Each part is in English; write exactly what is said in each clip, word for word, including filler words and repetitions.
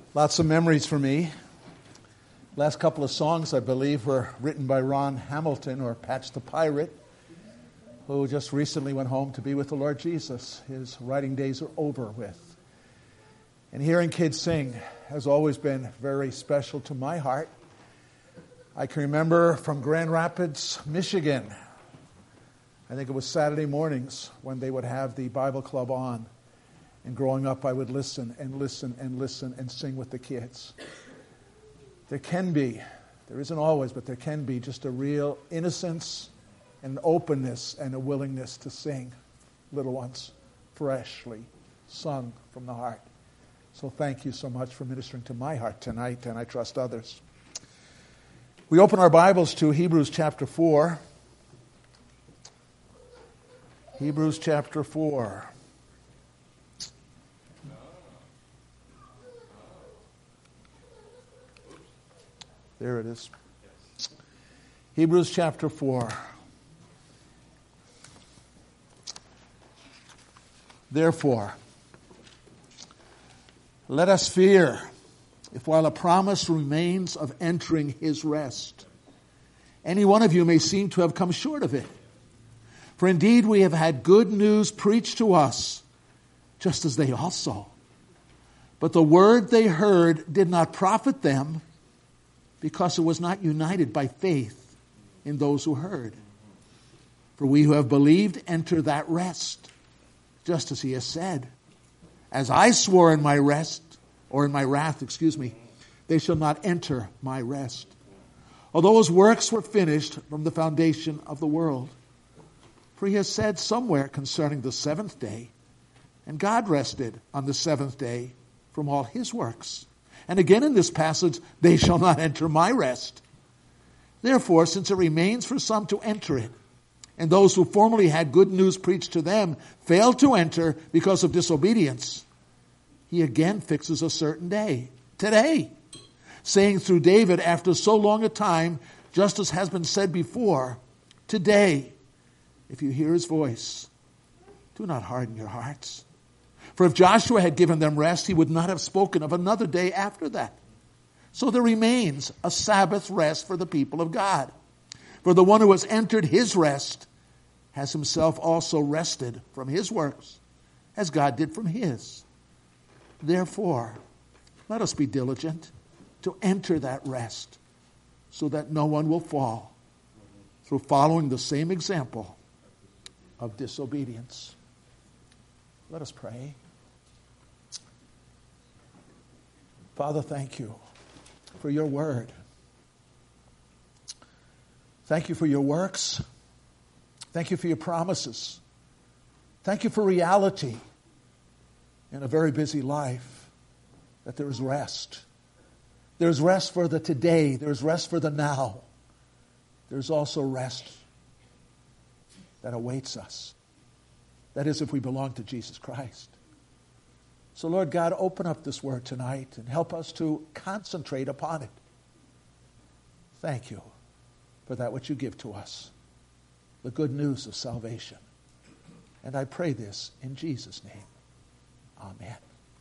Lots of memories for me. Last couple of songs, I believe, were written by Ron Hamilton, or Patch the Pirate, who just recently went home to be with the Lord Jesus. His writing days are over with. And hearing kids sing has always been very special to my heart. I can remember from Grand Rapids, Michigan, I think it was Saturday mornings when they would have the Bible Club on. And growing up, I would listen and listen and listen and sing with the kids. There can be, there isn't always, but there can be just a real innocence and an openness and a willingness to sing, little ones, freshly sung from the heart. So thank you so much for ministering to my heart tonight, and I trust others. We open our Bibles to Hebrews chapter four. Hebrews chapter four. There it is. Hebrews chapter four. Therefore, let us fear, if while a promise remains of entering his rest, any one of you may seem to have come short of it. For indeed we have had good news preached to us, just as they also. But the word they heard did not profit them, because it was not united by faith in those who heard. For we who have believed enter that rest, just as he has said, as I swore in my rest, or in my wrath, excuse me, they shall not enter my rest. Although his works were finished from the foundation of the world. For he has said somewhere concerning the seventh day, and God rested on the seventh day from all his works. And again in this passage, they shall not enter my rest. Therefore, since it remains for some to enter it, and those who formerly had good news preached to them failed to enter because of disobedience, he again fixes a certain day, today, saying through David after so long a time, just as has been said before, today, if you hear his voice, do not harden your hearts. For if Joshua had given them rest, he would not have spoken of another day after that. So there remains a Sabbath rest for the people of God. For the one who has entered his rest has himself also rested from his works, as God did from his. Therefore, let us be diligent to enter that rest, so that no one will fall through following the same example of disobedience. Let us pray. Father, thank you for your word. Thank you for your works. Thank you for your promises. Thank you for reality in a very busy life, that there is rest. There's rest for the today. There's rest for the now. There's also rest that awaits us. That is, if we belong to Jesus Christ. So, Lord God, open up this word tonight and help us to concentrate upon it. Thank you for that which you give to us, the good news of salvation. And I pray this in Jesus' name. Amen.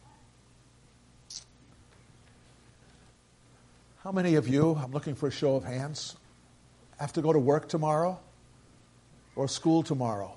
How many of you, I'm looking for a show of hands, have to go to work tomorrow or school tomorrow?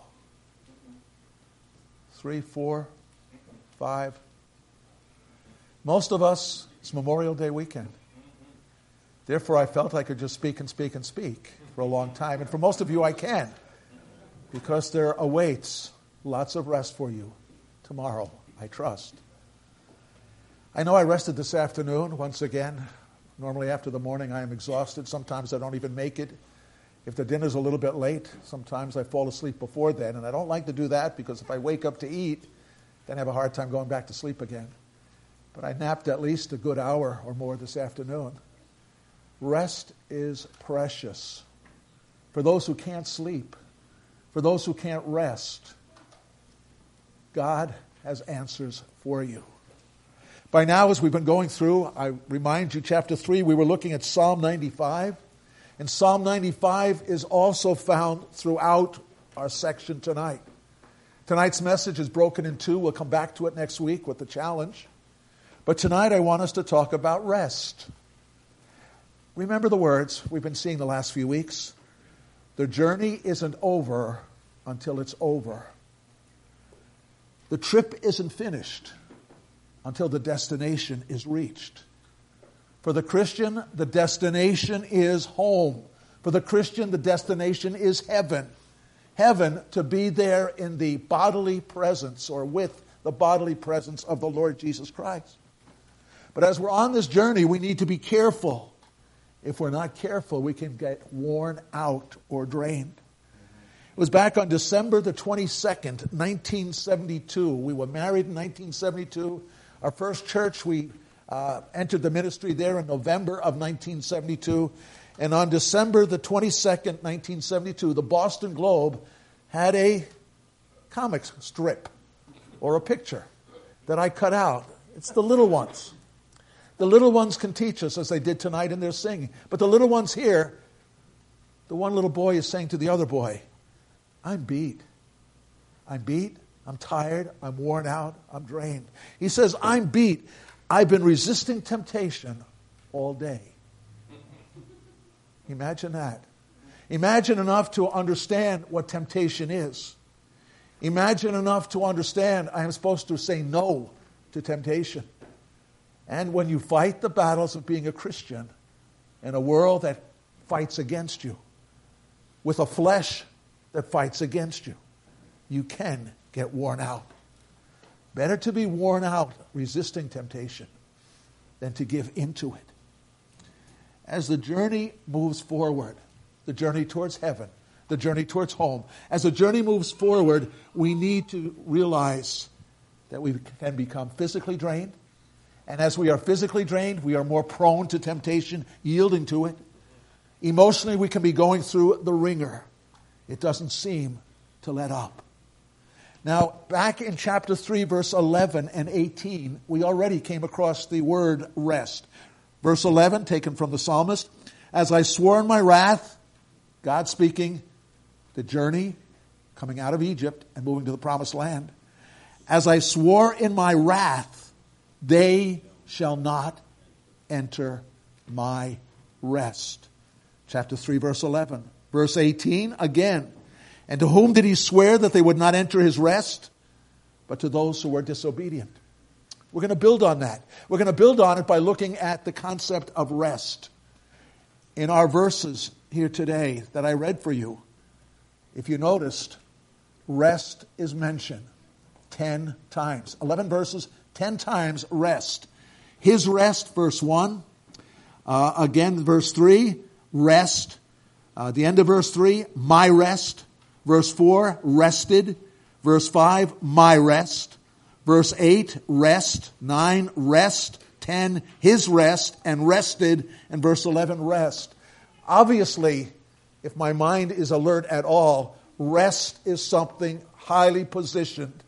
Three, four, five. Most of us, it's Memorial Day weekend. Therefore, I felt I could just speak and speak and speak for a long time. And for most of you, I can, because there awaits lots of rest for you tomorrow, I trust. I know I rested this afternoon once again. Normally after the morning, I am exhausted. Sometimes I don't even make it. If the dinner's a little bit late, sometimes I fall asleep before then. And I don't like to do that, because if I wake up to eat, then I have a hard time going back to sleep again. But I napped at least a good hour or more this afternoon. Rest is precious. For those who can't sleep, for those who can't rest, God has answers for you. By now, as we've been going through, I remind you, chapter three, we were looking at Psalm ninety-five. And Psalm ninety-five is also found throughout our section tonight. Tonight's message is broken in two. We'll come back to it next week with the challenge. But tonight I want us to talk about rest. Remember the words we've been seeing the last few weeks. The journey isn't over until it's over. The trip isn't finished until the destination is reached. For the Christian, the destination is home. For the Christian, the destination is heaven. Heaven, to be there in the bodily presence or with the bodily presence of the Lord Jesus Christ. But as we're on this journey, we need to be careful. If we're not careful, we can get worn out or drained. It was back on December the twenty-second, nineteen seventy-two. We were married in nineteen seventy-two. Our first church, we uh, entered the ministry there in November of nineteen seventy-two. And on December the twenty-second, nineteen seventy-two, the Boston Globe had a comic strip or a picture that I cut out. It's the little ones. The little ones can teach us as they did tonight in their singing. But the little ones here, the one little boy is saying to the other boy, I'm beat. I'm beat. I'm tired. I'm worn out. I'm drained. He says, I'm beat. I've been resisting temptation all day. Imagine that. Imagine enough to understand what temptation is. Imagine enough to understand I am supposed to say no to temptation. And when you fight the battles of being a Christian in a world that fights against you, with a flesh that fights against you, you can get worn out. Better to be worn out resisting temptation than to give into it. As the journey moves forward, the journey towards heaven, the journey towards home, as the journey moves forward, we need to realize that we can become physically drained. And as we are physically drained, we are more prone to temptation, yielding to it. Emotionally, we can be going through the ringer. It doesn't seem to let up. Now, back in chapter three, verse eleven and eighteen, we already came across the word rest. Verse eleven, taken from the psalmist, as I swore in my wrath, God speaking, the journey coming out of Egypt and moving to the promised land. As I swore in my wrath, they shall not enter my rest. Chapter three, verse eleven. Verse eighteen, again. And to whom did he swear that they would not enter his rest? But to those who were disobedient. We're going to build on that. We're going to build on it by looking at the concept of rest. In our verses here today that I read for you, if you noticed, rest is mentioned ten times. eleven verses, ten times rest. His rest, verse one. Uh, again, verse three, rest. Uh, the end of verse three, my rest. Verse four, rested. Verse five, my rest. Verse eight, rest. nine, rest. ten, his rest, and rested. And verse eleven, rest. Obviously, if my mind is alert at all, rest is something highly positioned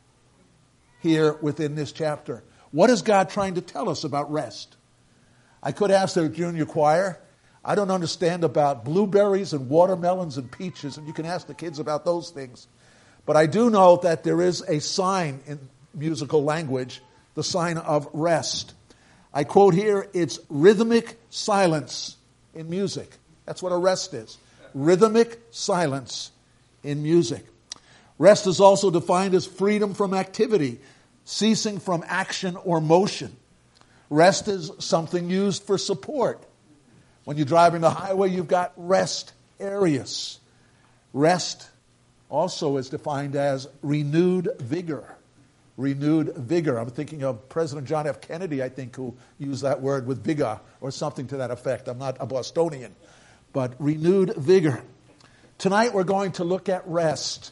here within this chapter. What is God trying to tell us about rest? I could ask the junior choir. I don't understand about blueberries and watermelons and peaches, and you can ask the kids about those things. But I do know that there is a sign in musical language, the sign of rest. I quote here, it's rhythmic silence in music. That's what a rest is. Rhythmic silence in music. Rest is also defined as freedom from activity, ceasing from action or motion. Rest is something used for support. When you're driving the highway, you've got rest areas. Rest also is defined as renewed vigor. Renewed vigor. I'm thinking of President John F. Kennedy, I think, who used that word with vigor or something to that effect. I'm not a Bostonian. But renewed vigor. Tonight we're going to look at rest.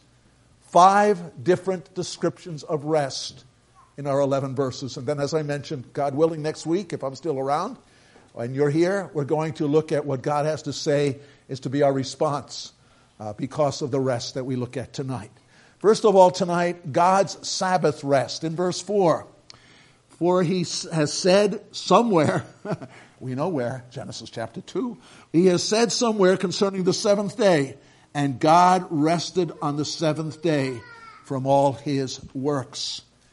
Five different descriptions of rest in our eleven verses. And then, as I mentioned, God willing, next week, if I'm still around and you're here, we're going to look at what God has to say is to be our response uh, because of the rest that we look at tonight. First of all, tonight, God's Sabbath rest. In verse four, for he has said somewhere, we know where, Genesis chapter two, he has said somewhere concerning the seventh day, and God rested on the seventh day from all his works.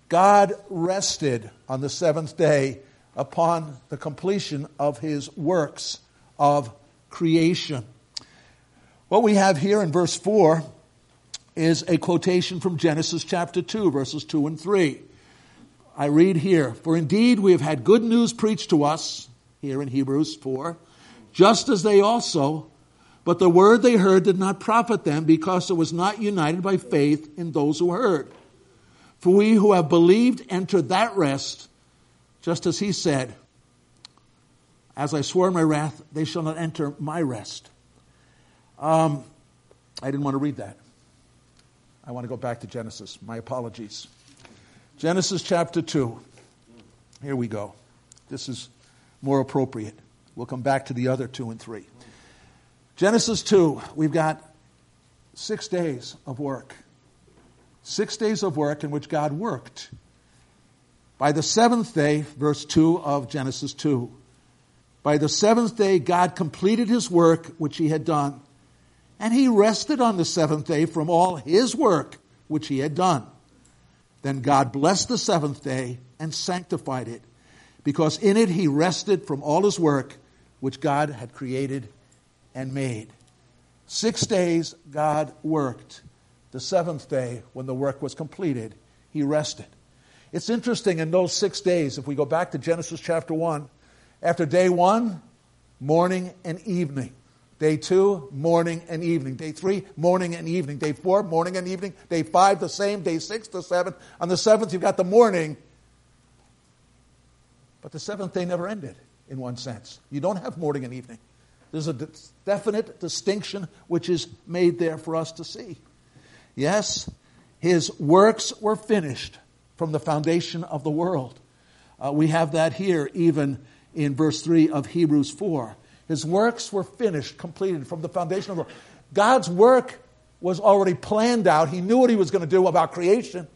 God rested on the seventh day upon the completion of his works of creation. What we have here in verse four is a quotation from Genesis chapter two, verses two and three. I read here, "For indeed we have had good news preached to us," here in Hebrews four, "just as they also, but the word they heard did not profit them, because it was not united by faith in those who heard. For we who have believed enter that rest, just as he said, as I swore in my wrath, they shall not enter my rest." Um, I didn't want to read that. I want to go back to Genesis. My apologies. Genesis chapter two. Here we go. This is more appropriate. We'll come back to the other two and three. Genesis two, we've got six days of work. Six days of work in which God worked. By the seventh day, verse two of Genesis two, by the seventh day God completed his work which he had done, and he rested on the seventh day from all his work which he had done. Then God blessed the seventh day and sanctified it, because in it he rested from all his work which God had created and made. Six days God worked. The seventh day, when the work was completed, he rested. It's interesting, in those six days, if we go back to Genesis chapter one, after day one, morning and evening. Day two, morning and evening. Day three, morning and evening. Day four, morning and evening. Day five, the same. Day six, the seventh. On the seventh, you've got the morning. But the seventh day never ended, in one sense. You don't have morning and evening. There's a definite distinction which is made there for us to see. Yes, his works were finished from the foundation of the world. Uh, we have that here even in verse three of Hebrews four. His works were finished, completed from the foundation of the world. God's work was already planned out. He knew what he was going to do about creation.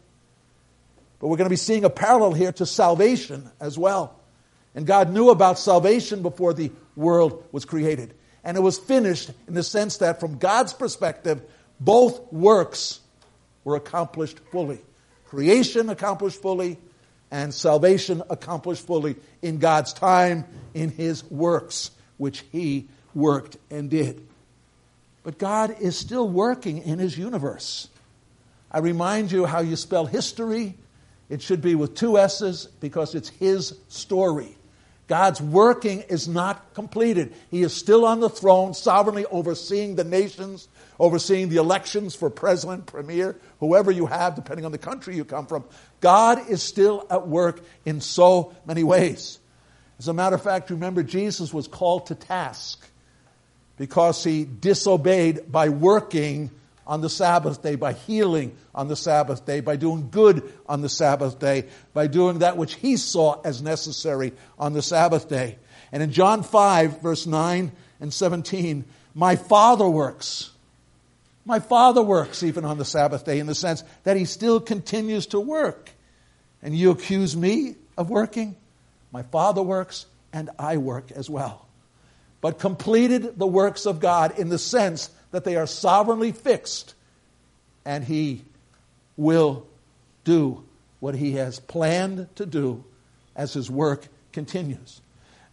But we're going to be seeing a parallel here to salvation as well. And God knew about salvation before the world was created. And it was finished in the sense that from God's perspective, both works were accomplished fully. Creation accomplished fully, and salvation accomplished fully in God's time, in his works, which he worked and did. But God is still working in his universe. I remind you how you spell history. It should be with two S's, because it's his story. God's working is not completed. He is still on the throne, sovereignly overseeing the nations, overseeing the elections for president, premier, whoever you have, depending on the country you come from. God is still at work in so many ways. As a matter of fact, remember, Jesus was called to task because he disobeyed by working on the Sabbath day, by healing on the Sabbath day, by doing good on the Sabbath day, by doing that which he saw as necessary on the Sabbath day. And in John five, verse nine and seventeen, my Father works. My Father works even on the Sabbath day, in the sense that he still continues to work. And you accuse me of working? My Father works, and I work as well. But completed the works of God in the sense that they are sovereignly fixed, and he will do what he has planned to do as his work continues.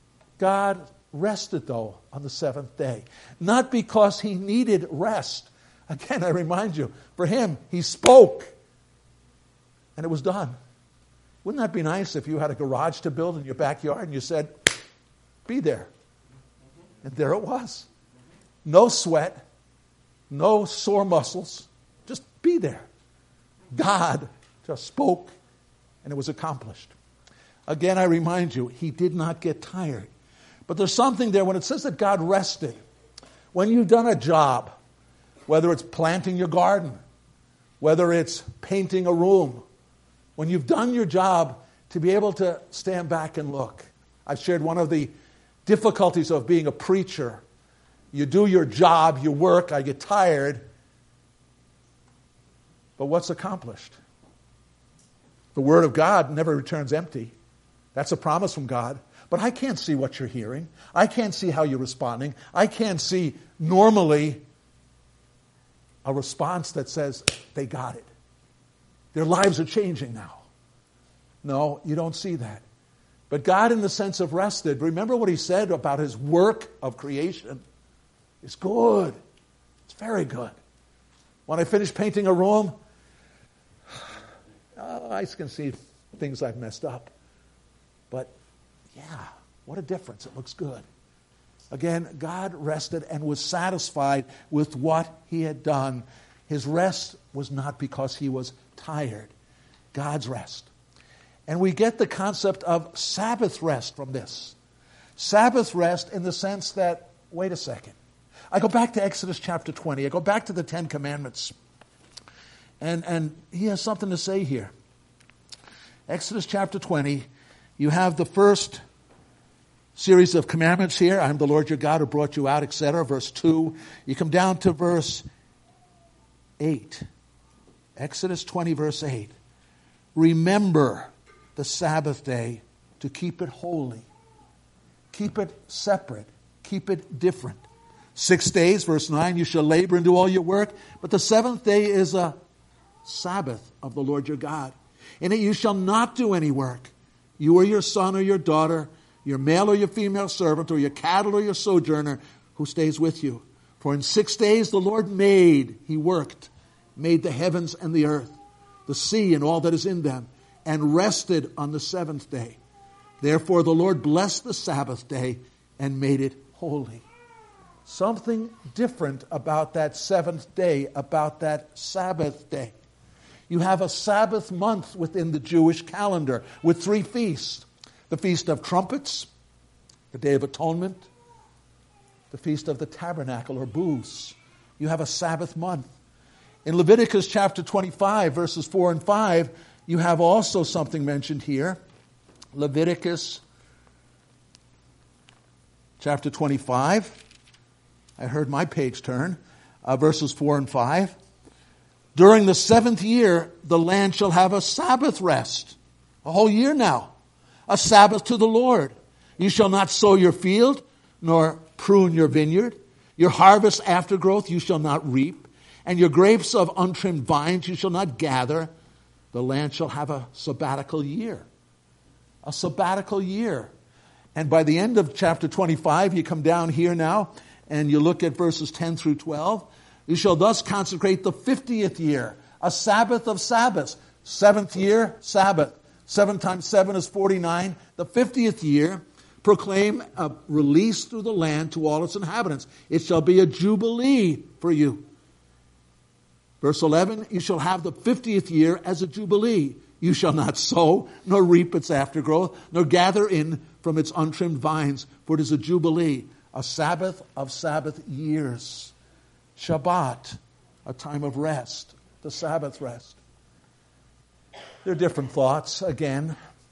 God rested, though, on the seventh day, not because he needed rest. Again, I remind you, for him, he spoke, and it was done. Wouldn't that be nice if you had a garage to build in your backyard and you said, be there? And there it was. No sweat, no sore muscles, just be there. God just spoke, and it was accomplished. Again, I remind you, he did not get tired. But there's something there when it says that God rested. When you've done a job, whether it's planting your garden, whether it's painting a room, when you've done your job, to be able to stand back and look. I've shared one of the difficulties of being a preacher. You do your job, you work, I get tired. But what's accomplished? The Word of God never returns empty. That's a promise from God. But I can't see what you're hearing. I can't see how you're responding. I can't see normally a response that says, they got it. Their lives are changing now. No, you don't see that. But God, in the sense of rested, remember what he said about his work of creation? It's good. It's very good. When I finish painting a room, oh, I can see things I've messed up. But, yeah, what a difference. It looks good. Again, God rested and was satisfied with what he had done. His rest was not because he was tired. God's rest. And we get the concept of Sabbath rest from this. Sabbath rest in the sense that, wait a second. I go back to Exodus chapter twenty. I go back to the Ten Commandments. And, and he has something to say here. Exodus chapter twenty, you have the first series of commandments here. I'm the Lord your God who brought you out, et cetera. Verse two. You come down to verse eight. Exodus twenty, verse eight. Remember the Sabbath day to keep it holy. Keep it separate. Keep it different. Six days, verse nine, you shall labor and do all your work, but the seventh day is a Sabbath of the Lord your God. In it you shall not do any work, you or your son or your daughter, your male or your female servant, or your cattle or your sojourner who stays with you. For in six days the Lord made, he worked, made the heavens and the earth, the sea and all that is in them, and rested on the seventh day. Therefore the Lord blessed the Sabbath day and made it holy. Something different about that seventh day, about that Sabbath day. You have a Sabbath month within the Jewish calendar with three feasts. The Feast of Trumpets, the Day of Atonement, the Feast of the Tabernacle or Booths. You have a Sabbath month. In Leviticus chapter twenty-five, verses four and five, you have also something mentioned here. Leviticus chapter twenty-five. I heard my page turn. Uh, verses four and five. During the seventh year, the land shall have a Sabbath rest. A whole year now. A Sabbath to the Lord. You shall not sow your field, nor prune your vineyard. Your harvest aftergrowth you shall not reap. And your grapes of untrimmed vines you shall not gather. The land shall have a sabbatical year. A sabbatical year. And by the end of chapter twenty-five, you come down here now, and you look at verses ten through twelve. You shall thus consecrate the fiftieth year, a Sabbath of Sabbaths. Seventh year, Sabbath. Seven times seven is forty-nine. The fiftieth year, proclaim a release through the land to all its inhabitants. It shall be a jubilee for you. Verse eleven, you shall have the fiftieth year as a jubilee. You shall not sow, nor reap its aftergrowth, nor gather in from its untrimmed vines, for it is a jubilee, a Sabbath of Sabbath years. Shabbat, a time of rest, the Sabbath rest. There are different thoughts. Again,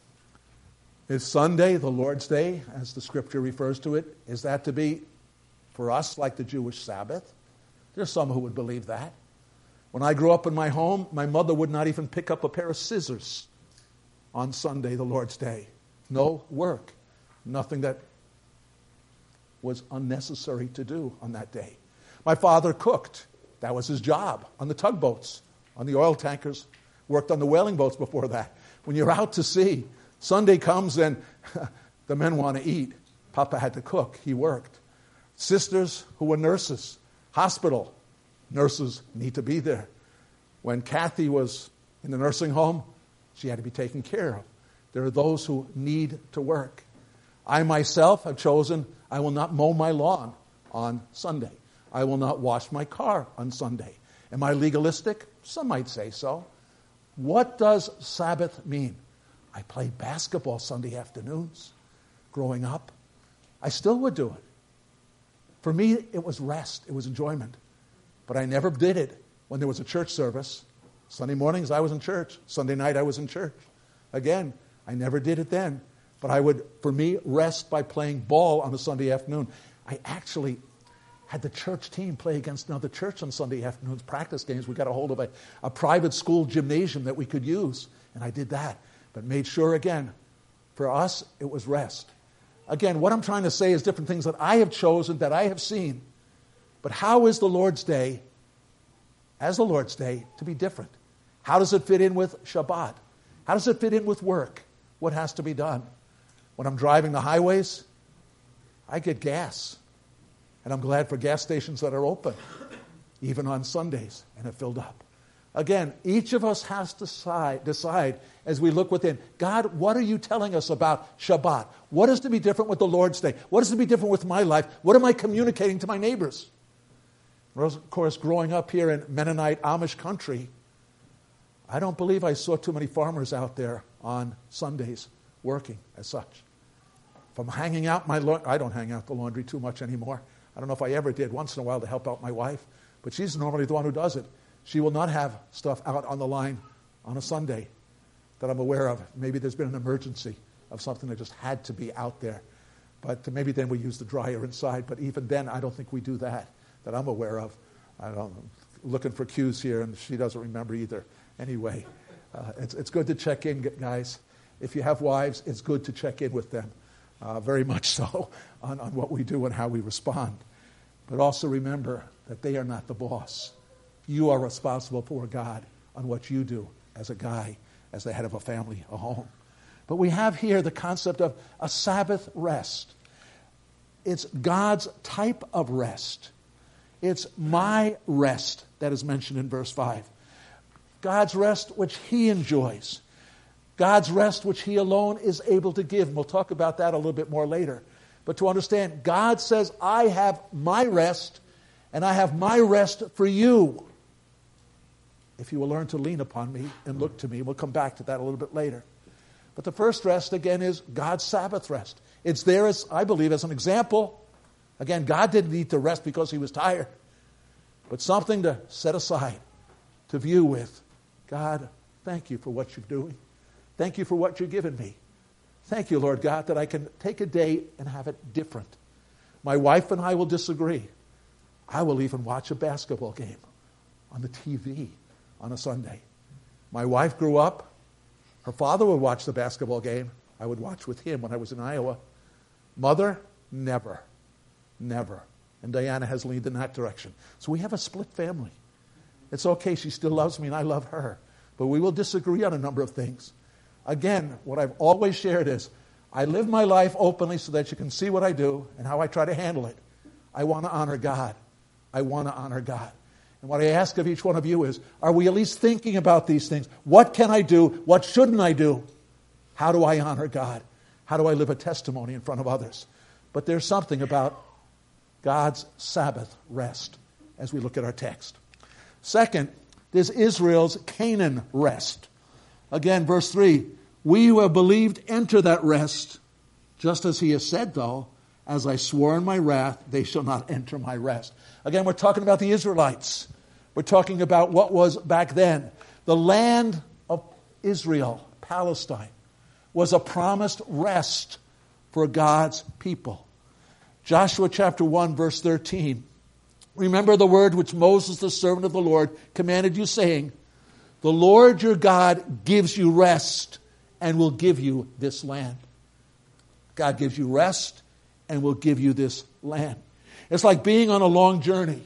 is Sunday the Lord's Day, as the Scripture refers to it? Is that to be for us like the Jewish Sabbath? There's some who would believe that. When I grew up in my home, my mother would not even pick up a pair of scissors on Sunday, the Lord's Day. No work. Nothing that was unnecessary to do on that day. My father cooked. That was his job on the tugboats, on the oil tankers. Worked on the whaling boats before that. When you're out to sea, Sunday comes and the men want to eat. Papa had to cook. He worked. Sisters who were nurses, hospital, nurses need to be there. When Kathy was in the nursing home, she had to be taken care of. There are those who need to work. I myself have chosen I will not mow my lawn on Sunday. I will not wash my car on Sunday. Am I legalistic? Some might say so. What does Sabbath mean? I played basketball Sunday afternoons growing up. I still would do it. For me, it was rest. It was enjoyment. But I never did it when there was a church service. Sunday mornings, I was in church. Sunday night, I was in church. Again, I never did it then. But I would, for me, rest by playing ball on a Sunday afternoon. I actually had the church team play against another church on Sunday afternoons, practice games. We got a hold of a, a private school gymnasium that we could use, and I did that. But made sure, again, for us, it was rest. Again, what I'm trying to say is different things that I have chosen, that I have seen. But how is the Lord's Day, as the Lord's Day, to be different? How does it fit in with Shabbat? How does it fit in with work? What has to be done? When I'm driving the highways, I get gas. And I'm glad for gas stations that are open, even on Sundays, and are filled up. Again, each of us has to decide, decide as we look within, God, what are you telling us about Shabbat? What is to be different with the Lord's Day? What is to be different with my life? What am I communicating to my neighbors? Of course, growing up here in Mennonite Amish country, I don't believe I saw too many farmers out there on Sundays working as such. If I'm hanging out my laundry, I don't hang out the laundry too much anymore. I don't know if I ever did once in a while to help out my wife, but she's normally the one who does it. She will not have stuff out on the line on a Sunday that I'm aware of. Maybe there's been an emergency of something that just had to be out there. But maybe then we use the dryer inside. But even then, I don't think we do that, that I'm aware of. I don't know, looking for cues here, and she doesn't remember either. Anyway, uh, it's, it's good to check in, guys. If you have wives, it's good to check in with them, uh, very much so, on, on what we do and how we respond. But also remember that they are not the boss. You are responsible for God on what you do as a guy, as the head of a family, a home. But we have here the concept of a Sabbath rest. It's God's type of rest. It's my rest that is mentioned in verse five. God's rest which He enjoys. God's rest which He alone is able to give. And we'll talk about that a little bit more later. But to understand, God says, I have my rest, and I have my rest for you. If you will learn to lean upon me and look to me. We'll come back to that a little bit later. But the first rest, again, is God's Sabbath rest. It's there, as I believe, as an example. Again, God didn't need to rest because He was tired. But something to set aside, to view with. God, thank you for what you're doing. Thank you for what you're giving me. Thank you, Lord God, that I can take a day and have it different. My wife and I will disagree. I will even watch a basketball game on the T V on a Sunday. My wife grew up. Her father would watch the basketball game. I would watch with him when I was in Iowa. Mother, never. Never. And Diana has leaned in that direction. So we have a split family. It's okay. She still loves me and I love her. But we will disagree on a number of things. Again, what I've always shared is, I live my life openly so that you can see what I do and how I try to handle it. I want to honor God. I want to honor God. And what I ask of each one of you is, are we at least thinking about these things? What can I do? What shouldn't I do? How do I honor God? How do I live a testimony in front of others? But there's something about God's Sabbath rest as we look at our text. Second, there's Israel's Canaan rest. Again, verse three, we who have believed enter that rest, just as He has said, though, as I swore in my wrath, they shall not enter my rest. Again, we're talking about the Israelites. We're talking about what was back then. The land of Israel, Palestine, was a promised rest for God's people. Joshua chapter one, verse thirteen. Remember the word which Moses, the servant of the Lord, commanded you, saying, the Lord your God gives you rest and will give you this land. God gives you rest and will give you this land. It's like being on a long journey,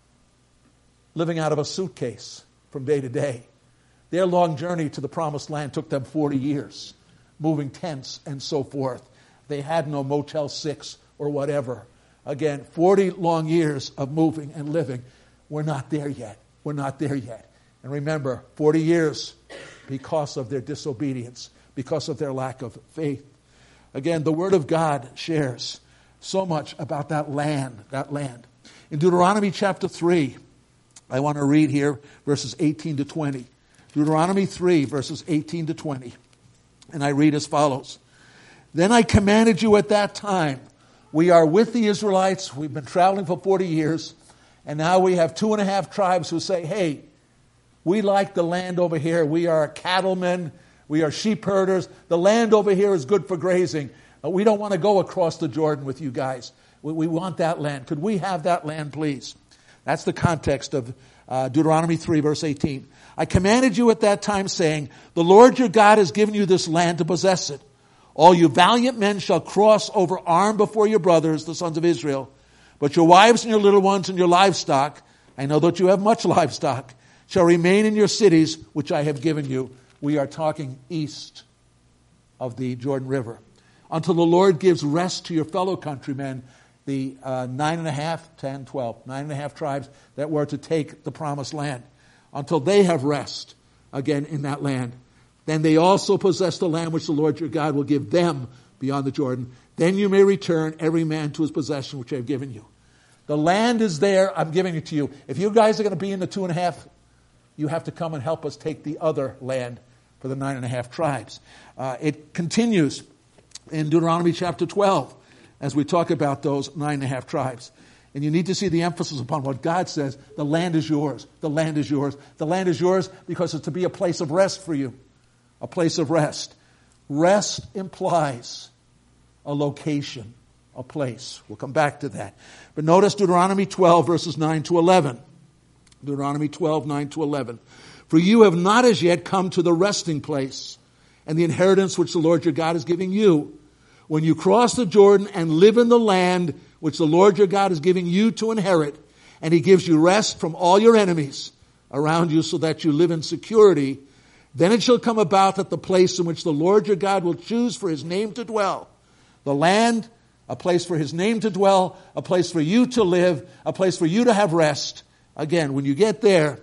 living out of a suitcase from day to day. Their long journey to the promised land took them forty years, moving tents and so forth. They had no Motel six or whatever. Again, forty long years of moving and living. We're not there yet. We're not there yet. And remember, forty years because of their disobedience, because of their lack of faith. Again, the Word of God shares so much about that land, that land. In Deuteronomy chapter three, I want to read here verses eighteen to twenty. Deuteronomy three, verses eighteen to twenty. And I read as follows. Then I commanded you at that time. We are with the Israelites. We've been traveling for forty years. And now we have two and a half tribes who say, hey, we like the land over here. We are cattlemen. We are sheep herders. The land over here is good for grazing. We don't want to go across the Jordan with you guys. We, we want that land. Could we have that land, please? That's the context of uh, Deuteronomy three, verse eighteen. I commanded you at that time, saying, the Lord your God has given you this land to possess it. All you valiant men shall cross over armed before your brothers, the sons of Israel. But your wives and your little ones and your livestock, I know that you have much livestock, shall remain in your cities, which I have given you. we are talking east of the Jordan River. Until the Lord gives rest to your fellow countrymen, the uh, nine and a half, ten, twelve, nine and a half tribes that were to take the promised land. Until they have rest again in that land. Then they also possess the land which the Lord your God will give them beyond the Jordan. Then you may return every man to his possession which I have given you. The land is there, I'm giving it to you. If you guys are going to be in the two and a half, you have to come and help us take the other land for the nine and a half tribes. Uh, it continues in Deuteronomy chapter twelve as we talk about those nine and a half tribes. And you need to see the emphasis upon what God says. The land is yours. The land is yours. The land is yours because it's to be a place of rest for you. A place of rest. Rest implies a location, a place. We'll come back to that. But notice Deuteronomy twelve, verses nine to eleven. Deuteronomy twelve, nine to eleven. For you have not as yet come to the resting place and the inheritance which the Lord your God is giving you. When you cross the Jordan and live in the land which the Lord your God is giving you to inherit, and he gives you rest from all your enemies around you so that you live in security, then it shall come about that the place in which the Lord your God will choose for his name to dwell, the land, a place for his name to dwell, a place for you to live, a place for you to have rest. Again, when you get there,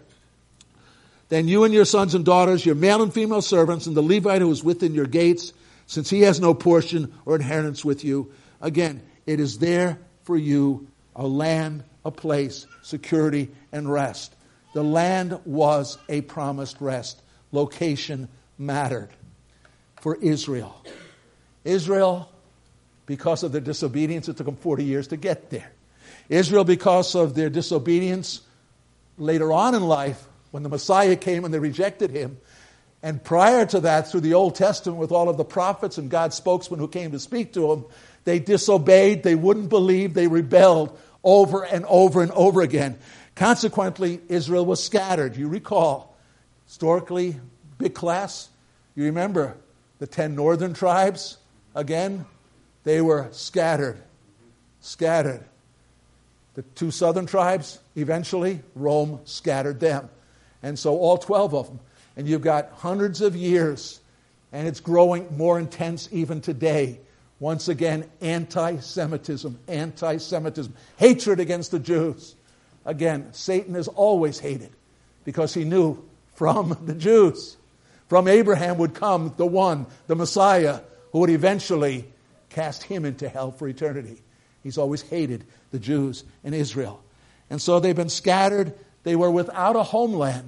then you and your sons and daughters, your male and female servants, and the Levite who is within your gates, since he has no portion or inheritance with you. Again, it is there for you, a land, a place, security, and rest. The land was a promised rest. Location mattered for Israel. Israel, because of their disobedience, it took them forty years to get there. Israel, because of their disobedience, later on in life, when the Messiah came and they rejected him, and prior to that, through the Old Testament with all of the prophets and God's spokesman who came to speak to them, they disobeyed, they wouldn't believe, they rebelled over and over and over again. Consequently, Israel was scattered. You recall, historically, big class, you remember the ten northern tribes, again, they were scattered, scattered. The two southern tribes, eventually, Rome scattered them. And so all twelve of them. And you've got hundreds of years, and it's growing more intense even today. Once again, anti-Semitism, anti-Semitism, hatred against the Jews. Again, Satan is always hated because he knew from the Jews, from Abraham would come the one, the Messiah, who would eventually cast him into hell for eternity. He's always hated the Jews in Israel. And so they've been scattered. They were without a homeland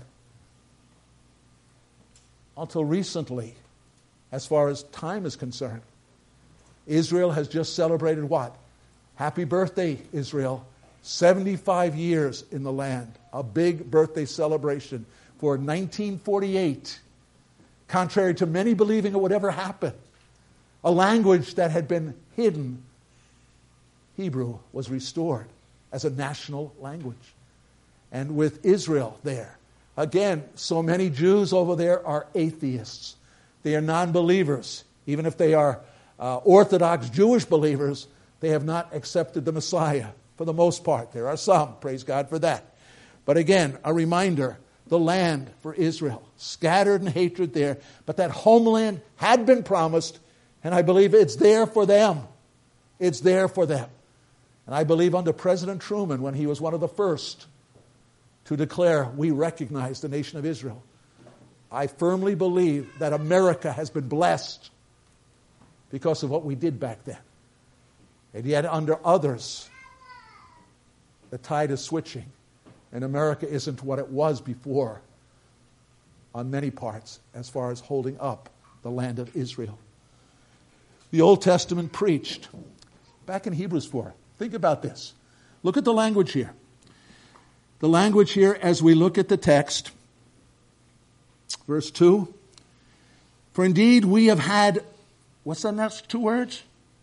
until recently, as far as time is concerned. Israel has just celebrated what? Happy birthday, Israel. seventy-five years in the land. A big birthday celebration for nineteen forty-eight. Contrary to many believing it would ever happen. A language that had been hidden, Hebrew, was restored as a national language. And with Israel there, again, so many Jews over there are atheists. They are non-believers. Even if they are uh, Orthodox Jewish believers, they have not accepted the Messiah for the most part. There are some, praise God for that. But again, a reminder, the land for Israel, scattered in hatred there, but that homeland had been promised, and I believe it's there for them. It's there for them. And I believe under President Truman, when he was one of the first to declare, we recognize the nation of Israel, I firmly believe that America has been blessed because of what we did back then. And yet under others, the tide is switching, and America isn't what it was before on many parts as far as holding up the land of Israel. The Old Testament preached. Back in Hebrews four, think about this. Look at the language here. The language here as we look at the text. Verse two. For indeed we have had, what's the next two words?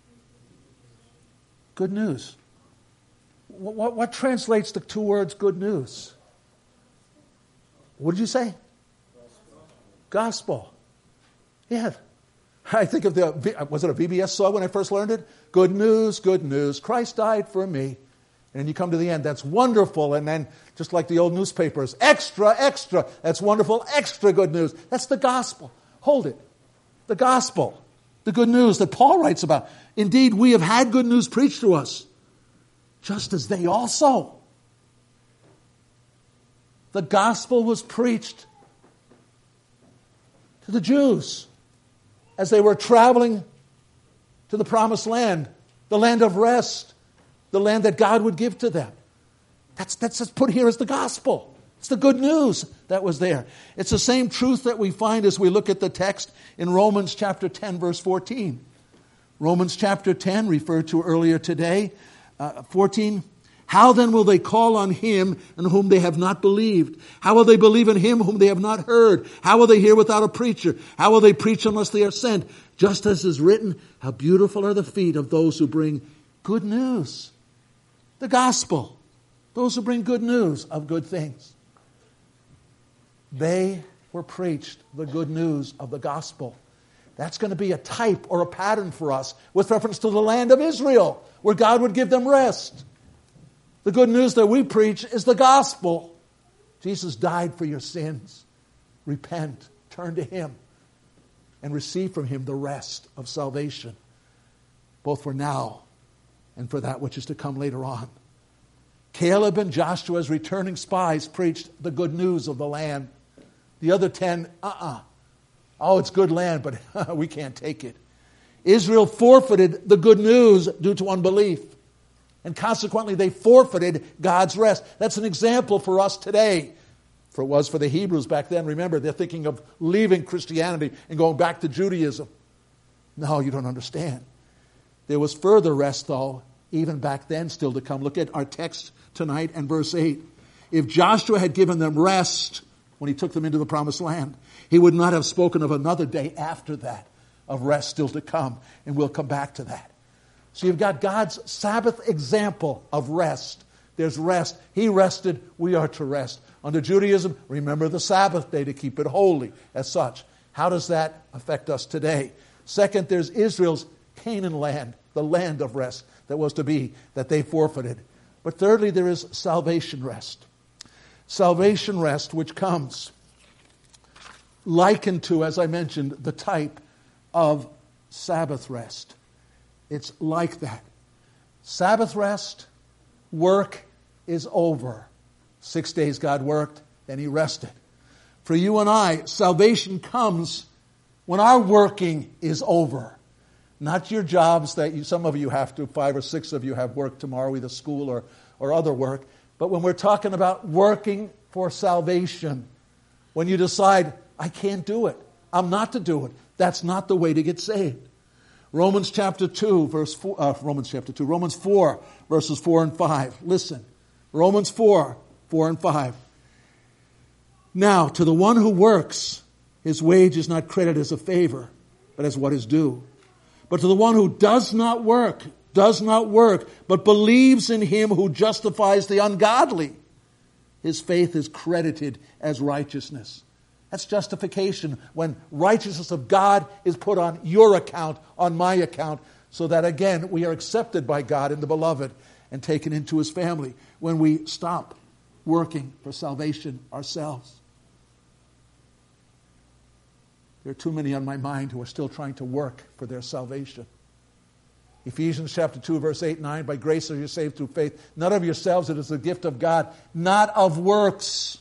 Good news. What, what, what translates the two words good news? What did you say? Gospel. Yeah. I think of the, was it a V B S song when I first learned it? Good news, good news. Christ died for me. And then you come to the end, that's wonderful. And then, just like the old newspapers, extra, extra, that's wonderful, extra good news. That's the gospel. Hold it. The gospel. The good news that Paul writes about. Indeed, we have had good news preached to us, just as they also. The gospel was preached to the Jews as they were traveling to the promised land, the land of rest, the land that God would give to them. That's, that's put here as the gospel. It's the good news that was there. It's the same truth that we find as we look at the text in Romans chapter ten, verse fourteen. Romans chapter ten, referred to earlier today, uh, fourteen. How then will they call on him in whom they have not believed? How will they believe in him whom they have not heard? How will they hear without a preacher? How will they preach unless they are sent? Just as is written, how beautiful are the feet of those who bring good news. The gospel. Those who bring good news of good things. They were preached the good news of the gospel. That's going to be a type or a pattern for us with reference to the land of Israel, where God would give them rest. The good news that we preach is the gospel. Jesus died for your sins. Repent, turn to him, and receive from him the rest of salvation, both for now and for that which is to come later on. Caleb and Joshua, as returning spies, preached the good news of the land. The other ten, uh-uh. Oh, it's good land, but we can't take it. Israel forfeited the good news due to unbelief. And consequently, they forfeited God's rest. That's an example for us today. For it was for the Hebrews back then. Remember, they're thinking of leaving Christianity and going back to Judaism. No, you don't understand. There was further rest, though, even back then still to come. Look at our text tonight and verse eight. If Joshua had given them rest when he took them into the promised land, he would not have spoken of another day after that of rest still to come. And we'll come back to that. So you've got God's Sabbath example of rest. There's rest. He rested. We are to rest. Under Judaism, remember the Sabbath day to keep it holy as such. How does that affect us today? Second, there's Israel's Canaan land, the land of rest that was to be, that they forfeited. But thirdly, there is salvation rest. Salvation rest, which comes likened to, as I mentioned, the type of Sabbath rest. It's like that. Sabbath rest, work is over. Six days God worked, then he rested. For you and I, salvation comes when our working is over. Not your jobs that you, some of you have to, five or six of you have work tomorrow, either school or, or other work. But when we're talking about working for salvation, when you decide, I can't do it, I'm not to do it, that's not the way to get saved. Romans chapter two, verse four, uh, Romans chapter two, Romans four, verses four and five. Listen, Romans four, four and five. Now, to the one who works, his wage is not credited as a favor, but as what is due. But to the one who does not work, does not work, but believes in him who justifies the ungodly, his faith is credited as righteousness. That's justification, when righteousness of God is put on your account, on my account, so that again we are accepted by God in the beloved and taken into his family when we stop working for salvation ourselves. There are too many on my mind who are still trying to work for their salvation. Ephesians chapter two, verse eight and nine, by grace are you saved through faith, not of yourselves, it is the gift of God, not of works.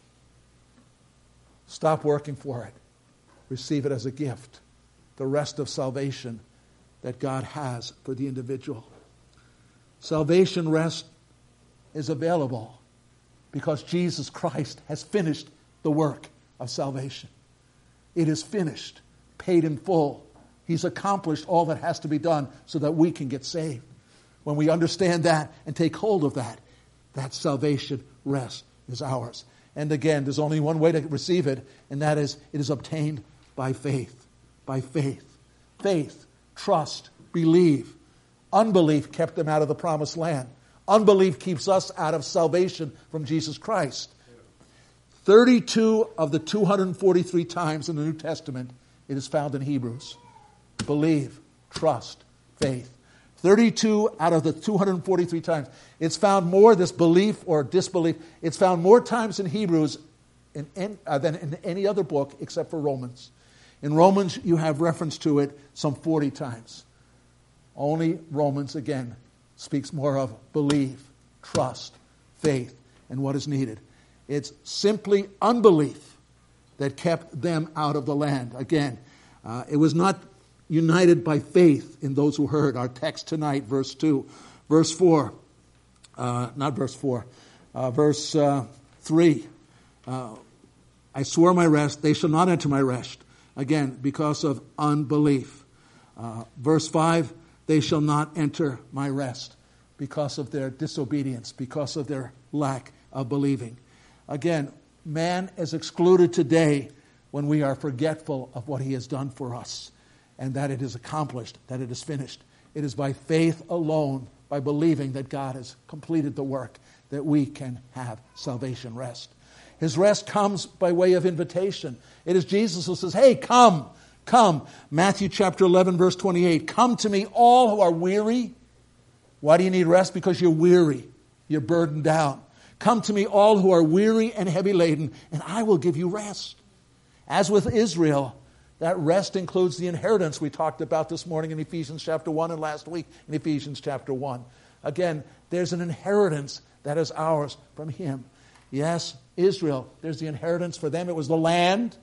Stop working for it. Receive it as a gift. The rest of salvation that God has for the individual. Salvation rest is available because Jesus Christ has finished the work of salvation. It is finished, paid in full. He's accomplished all that has to be done so that we can get saved. When we understand that and take hold of that, that salvation rest is ours. And again, there's only one way to receive it, and that is, it is obtained by faith. By faith. Faith, trust, believe. Unbelief kept them out of the promised land. Unbelief keeps us out of salvation from Jesus Christ. thirty-two of the two hundred forty-three times in the New Testament, it is found in Hebrews. Believe, trust, faith. thirty-two out of the two hundred forty-three times. It's found more, this belief or disbelief, it's found more times in Hebrews in, in, uh, than in any other book except for Romans. In Romans, you have reference to it some forty times. Only Romans, again, speaks more of belief, trust, faith, and what is needed. It's simply unbelief that kept them out of the land. Again, uh, it was not united by faith in those who heard. Our text tonight, verse two. Verse four, uh, not verse four, uh, verse uh, three. Uh, I swore my rest, they shall not enter my rest. Again, because of unbelief. Uh, verse five, they shall not enter my rest because of their disobedience, because of their lack of believing. Again, man is excluded today when we are forgetful of what he has done for us and that it is accomplished, that it is finished. It is by faith alone, by believing that God has completed the work, that we can have salvation rest. His rest comes by way of invitation. It is Jesus who says, hey, come, come. Matthew chapter eleven, verse twenty-eight. Come to me, all who are weary. Why do you need rest? Because you're weary. You're burdened down. Come to me, all who are weary and heavy laden, and I will give you rest. As with Israel, that rest includes the inheritance we talked about this morning in Ephesians chapter one and last week in Ephesians chapter one. Again, there's an inheritance that is ours from Him. Yes, Israel, there's the inheritance for them. It was the land,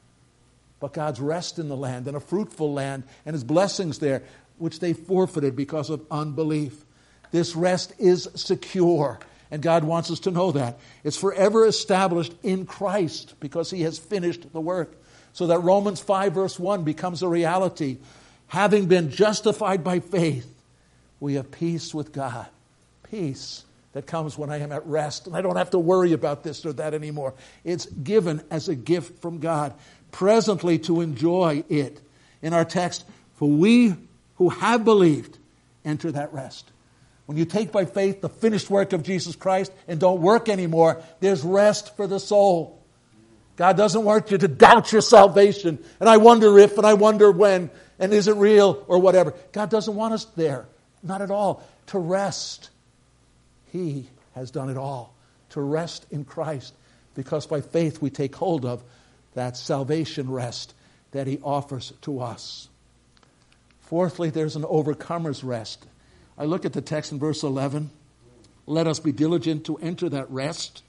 but God's rest in the land and a fruitful land and His blessings there, which they forfeited because of unbelief. This rest is secure, and God wants us to know that. It's forever established in Christ because He has finished the work. So that Romans five verse one becomes a reality. Having been justified by faith, we have peace with God. Peace that comes when I am at rest and I don't have to worry about this or that anymore. It's given as a gift from God, presently to enjoy it. In our text, for we who have believed enter that rest. When you take by faith the finished work of Jesus Christ and don't work anymore, there's rest for the soul. God doesn't want you to doubt your salvation, and I wonder if, and I wonder when, and is it real, or whatever. God doesn't want us there. Not at all. To rest. He has done it all. To rest in Christ. Because by faith we take hold of that salvation rest that He offers to us. Fourthly, there's an overcomer's rest. I look at the text in verse eleven. Let us be diligent to enter that rest,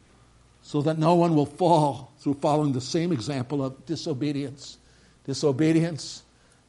so that no one will fall through following the same example of disobedience. Disobedience,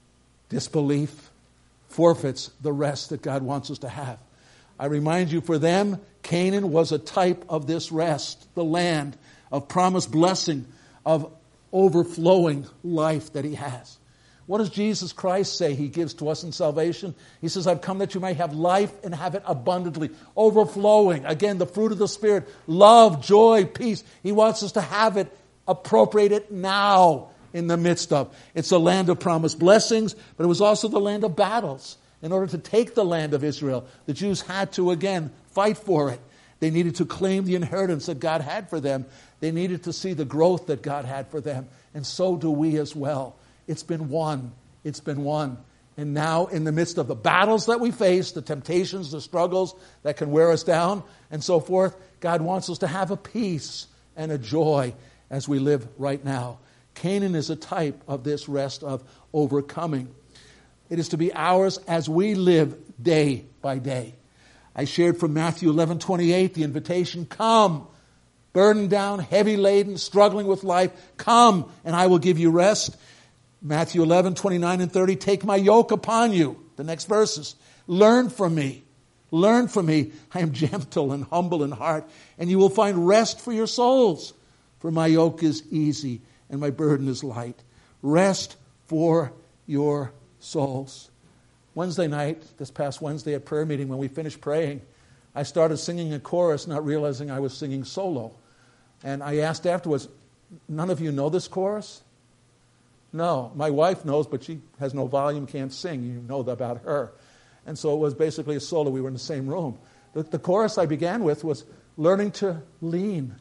disbelief, forfeits the rest that God wants us to have. I remind you, for them, Canaan was a type of this rest, the land of promised blessing, of overflowing life that He has. What does Jesus Christ say He gives to us in salvation? He says, I've come that you may have life and have it abundantly, overflowing. Again, the fruit of the Spirit, love, joy, peace. He wants us to have it, appropriate it now in the midst of. It's a land of promised blessings, but it was also the land of battles. In order to take the land of Israel, the Jews had to, again, fight for it. They needed to claim the inheritance that God had for them. They needed to see the growth that God had for them. And so do we as well. It's been won. It's been won. And now, in the midst of the battles that we face, the temptations, the struggles that can wear us down, and so forth, God wants us to have a peace and a joy as we live right now. Canaan is a type of this rest of overcoming. It is to be ours as we live day by day. I shared from Matthew eleven twenty-eight the invitation, come, burdened down, heavy laden, struggling with life, come and I will give you rest. Matthew eleven twenty-nine and thirty, take my yoke upon you. The next verses, learn from me. Learn from me. I am gentle and humble in heart, and you will find rest for your souls. For my yoke is easy and my burden is light. Rest for your souls. Wednesday night, this past Wednesday at prayer meeting, when we finished praying, I started singing a chorus, not realizing I was singing solo. And I asked afterwards, none of you know this chorus? No. My wife knows, but she has no volume, can't sing. You know about her. And so it was basically a solo. We were in the same room. The, the chorus I began with was learning to lean.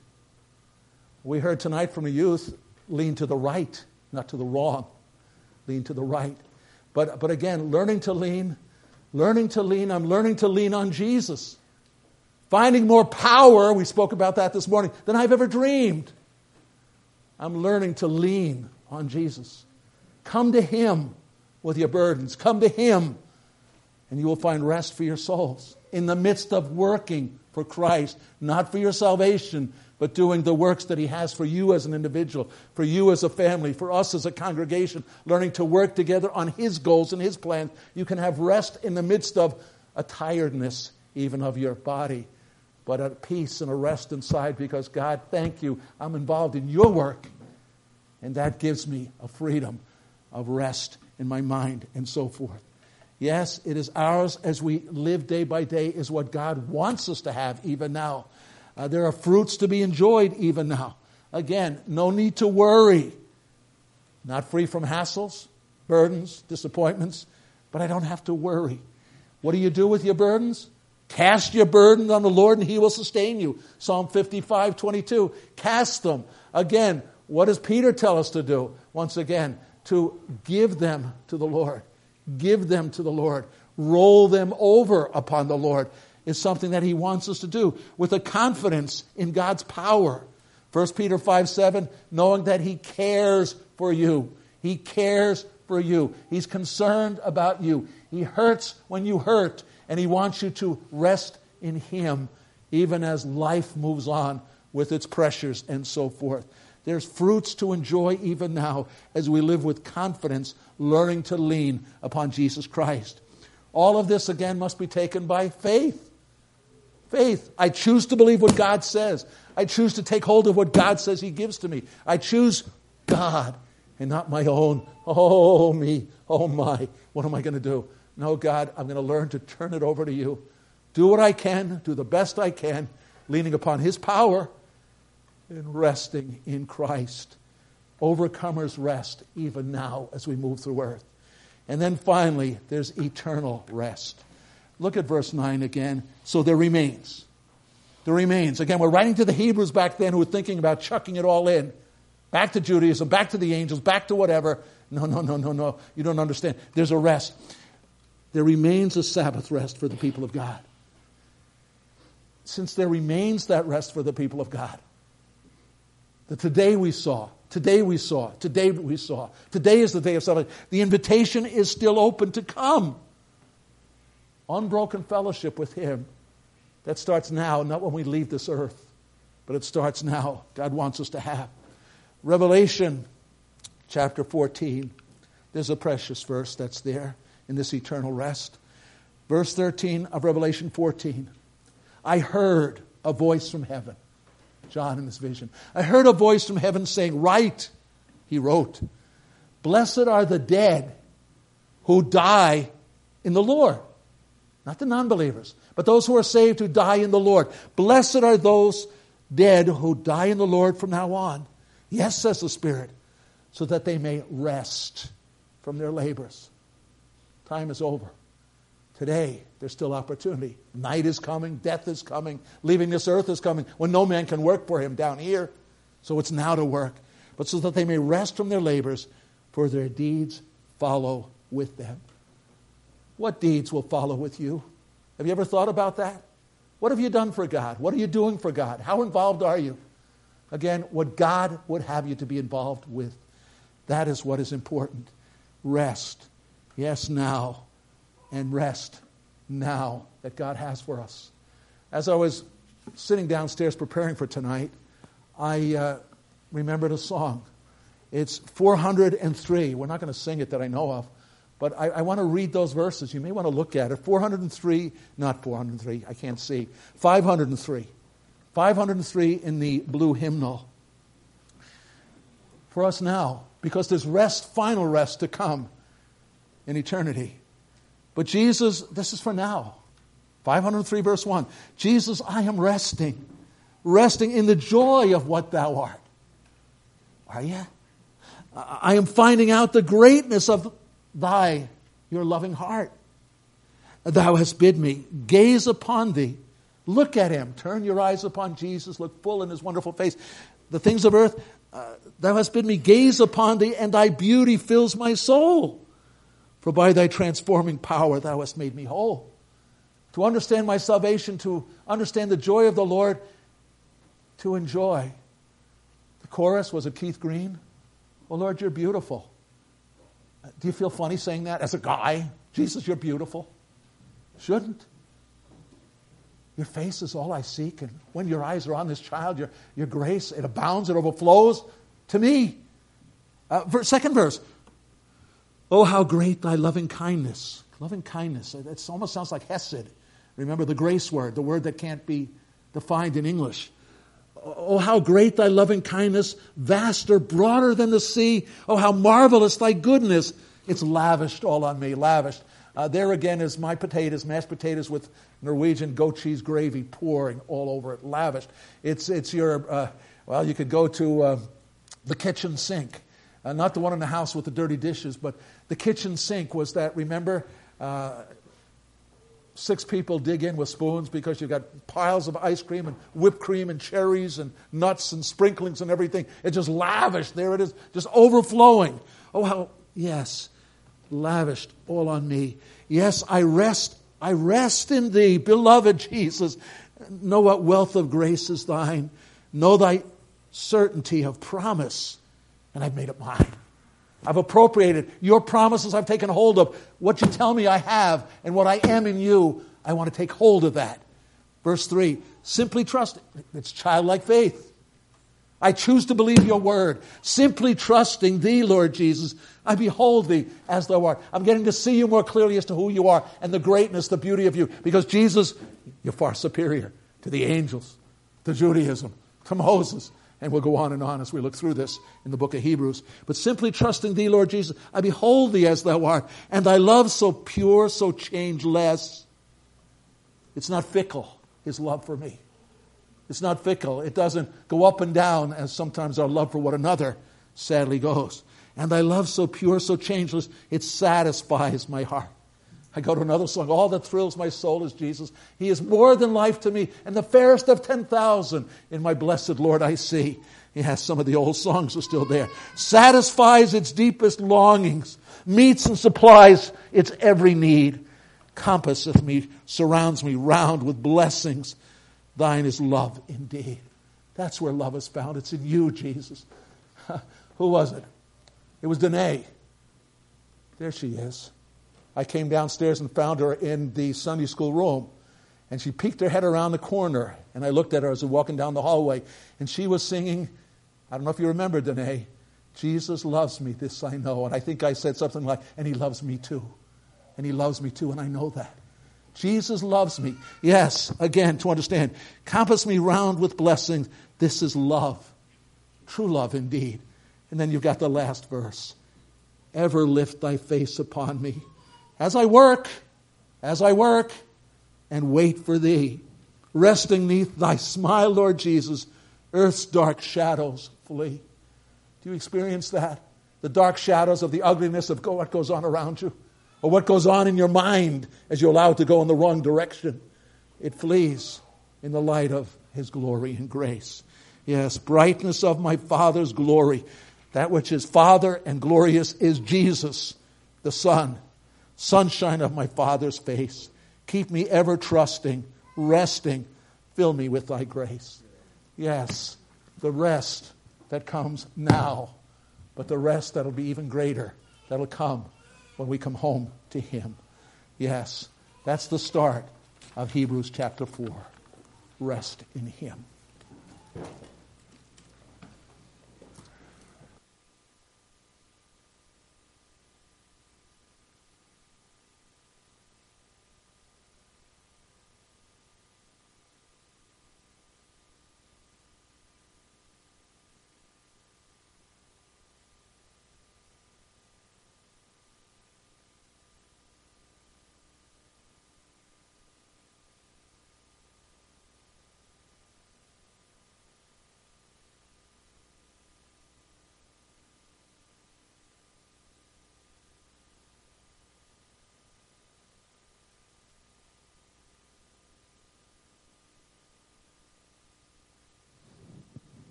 We heard tonight from a youth, lean to the right, not to the wrong. Lean to the right. But but again, learning to lean, Learning to lean, I'm learning to lean on Jesus. Finding more power, we spoke about that this morning, than I've ever dreamed. I'm learning to lean on Jesus. Come to Him with your burdens. Come to Him, and you will find rest for your souls. In the midst of working for Christ, not for your salvation, but doing the works that He has for you as an individual, for you as a family, for us as a congregation, learning to work together on His goals and His plans. You can have rest in the midst of a tiredness, even of your body, but a peace and a rest inside because, God, thank you, I'm involved in your work. And that gives me a freedom of rest in my mind and so forth. Yes, it is ours as we live day by day is what God wants us to have even now. Uh, there are fruits to be enjoyed even now. Again, no need to worry. Not free from hassles, burdens, disappointments, but I don't have to worry. What do you do with your burdens? Cast your burden on the Lord and He will sustain you. Psalm fifty-five twenty-two. Cast them. Again, what does Peter tell us to do? Once again, to give them to the Lord. Give them to the Lord. Roll them over upon the Lord is something that He wants us to do with a confidence in God's power. First Peter five seven, knowing that He cares for you. He cares for you. He's concerned about you. He hurts when you hurt, and He wants you to rest in Him, even as life moves on with its pressures and so forth. There's fruits to enjoy even now as we live with confidence, learning to lean upon Jesus Christ. All of this, again, must be taken by faith. Faith. I choose to believe what God says. I choose to take hold of what God says He gives to me. I choose God and not my own. Oh, me. Oh, my. What am I going to do? No, God, I'm going to learn to turn it over to You. Do what I can. Do the best I can. Leaning upon His power and resting in Christ. Overcomers rest even now as we move through earth. And then finally, there's eternal rest. Look at verse nine again. So there remains. There remains. Again, we're writing to the Hebrews back then who were thinking about chucking it all in. Back to Judaism, back to the angels, back to whatever. No, no, no, no, no. You don't understand. There's a rest. There remains a Sabbath rest for the people of God. Since there remains that rest for the people of God, that today we saw, today we saw, today we saw, today is the day of salvation. The invitation is still open to come. Unbroken fellowship with Him. That starts now, not when we leave this earth, but it starts now. God wants us to have. Revelation chapter fourteen. There's a precious verse that's there in this eternal rest. Verse thirteen of Revelation fourteen. I heard a voice from heaven. John in this vision. I heard a voice from heaven saying, write, he wrote, blessed are the dead who die in the Lord. Not the non-believers, but those who are saved who die in the Lord. Blessed are those dead who die in the Lord from now on. Yes, says the Spirit, so that they may rest from their labors. Time is over. Today, there's still opportunity. Night is coming. Death is coming. Leaving this earth is coming when no man can work for him down here. So it's now to work. But so that they may rest from their labors, for their deeds follow with them. What deeds will follow with you? Have you ever thought about that? What have you done for God? What are you doing for God? How involved are you? Again, what God would have you to be involved with. That is what is important. Rest. Yes, now. And rest now that God has for us. As I was sitting downstairs preparing for tonight, I uh, remembered a song. It's four hundred three. We're not going to sing it that I know of, but I, I want to read those verses. You may want to look at it. four hundred three, not four hundred three, I can't see. five hundred three. five hundred three in the blue hymnal. For us now, because there's rest, final rest to come in eternity. But Jesus, this is for now. five hundred three verse one. Jesus, I am resting. Resting in the joy of what thou art. Are you? I am finding out the greatness of thy, your loving heart. Thou hast bid me gaze upon thee. Look at him. Turn your eyes upon Jesus. Look full in his wonderful face. The things of earth, uh, thou hast bid me gaze upon thee, and thy beauty fills my soul. For by thy transforming power thou hast made me whole. To understand my salvation, to understand the joy of the Lord, to enjoy. The chorus, was it Keith Green? Oh Lord, you're beautiful. Do you feel funny saying that as a guy? Jesus, you're beautiful. Shouldn't. Your face is all I seek, and when your eyes are on this child, your, your grace, it abounds, it overflows to me. Uh, verse, second verse. Oh, how great thy loving kindness. Loving kindness. It almost sounds like hesed. Remember the grace word, the word that can't be defined in English. Oh, how great thy loving kindness, vaster, broader than the sea. Oh, how marvelous thy goodness. It's lavished all on me, lavished. Uh, there again is my potatoes, mashed potatoes with Norwegian goat cheese gravy pouring all over it, lavished. It's it's your, uh, well, you could go to uh, the kitchen sink. Uh, not the one in the house with the dirty dishes, but the kitchen sink was that, remember, uh, six people dig in with spoons because you've got piles of ice cream and whipped cream and cherries and nuts and sprinklings and everything. It's just lavished. There it is, just overflowing. Oh, how, yes, lavished all on me. Yes, I rest, I rest in thee, beloved Jesus. Know what wealth of grace is thine. Know thy certainty of promise. And I've made it mine. I've appropriated your promises. I've taken hold of what you tell me I have and what I am in you. I want to take hold of that. Verse three, simply trust. It's childlike faith. I choose to believe your word. Simply trusting thee, Lord Jesus. I behold thee as thou art. I'm getting to see you more clearly as to who you are and the greatness, the beauty of you. Because Jesus, you're far superior to the angels, to Judaism, to Moses. And we'll go on and on as we look through this in the book of Hebrews. But simply trusting thee, Lord Jesus, I behold thee as thou art. And thy love so pure, so changeless. It's not fickle, his love for me. It's not fickle. It doesn't go up and down as sometimes our love for one another sadly goes. And thy love so pure, so changeless, it satisfies my heart. I go to another song. All that thrills my soul is Jesus. He is more than life to me, and the fairest of ten thousand in my blessed Lord I see. Yes, some of the old songs are still there. Satisfies its deepest longings, meets and supplies its every need, compasseth me, surrounds me round with blessings. Thine is love indeed. That's where love is found. It's in you, Jesus. Who was it? It was Danae. There she is. I came downstairs and found her in the Sunday school room. And she peeked her head around the corner. And I looked at her as we were walking down the hallway. And she was singing, I don't know if you remember, Danae, Jesus loves me, this I know. And I think I said something like, and he loves me too. And he loves me too, and I know that. Jesus loves me. Yes, again, to understand. Compass me round with blessings. This is love. True love indeed. And then you've got the last verse. Ever lift thy face upon me. As I work, as I work, and wait for thee, resting neath thy smile, Lord Jesus, earth's dark shadows flee. Do you experience that? The dark shadows of the ugliness of what goes on around you, or what goes on in your mind as you allow it to go in the wrong direction. It flees in the light of his glory and grace. Yes, brightness of my Father's glory. That which is Father and glorious is Jesus, the Son. Sunshine of my Father's face. Keep me ever trusting, resting. Fill me with thy grace. Yes, the rest that comes now, but the rest that'll be even greater, that'll come when we come home to him. Yes, that's the start of Hebrews chapter four. Rest in him.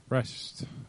rest.